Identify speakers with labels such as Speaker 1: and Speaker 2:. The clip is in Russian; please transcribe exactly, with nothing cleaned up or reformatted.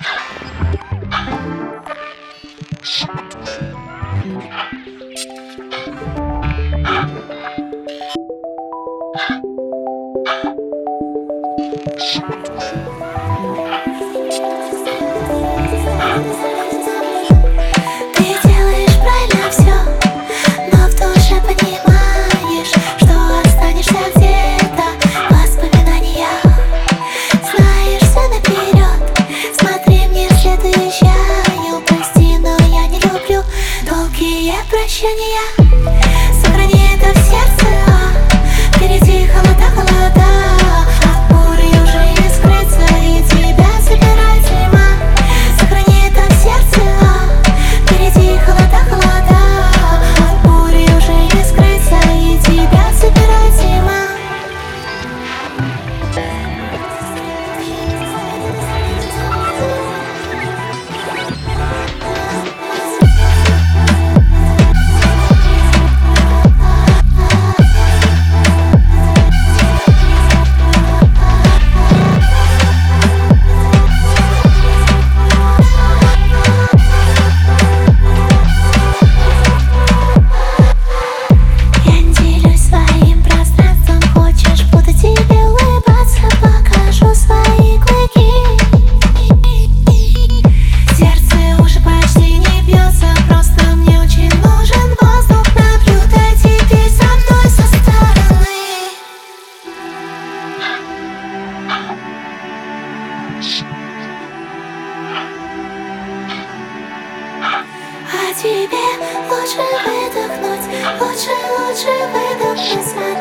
Speaker 1: делаешь правильно все, но в душе понимаешь, что останешься где-то в воспоминаниях. Знаешь все наперед, смотри мне вслед, уезжаю. Прости, но я не люблю долгие прощания. Сохрани это в сердце, а впереди холода, холода. От бури уже не скрыться, и тебя собирает зима. Сохрани это в сердце, а впереди холода, холода. От бури уже не скрыться, и тебя собирает зима. А тебе лучше выдохнуть, лучше, лучше выдохнуть.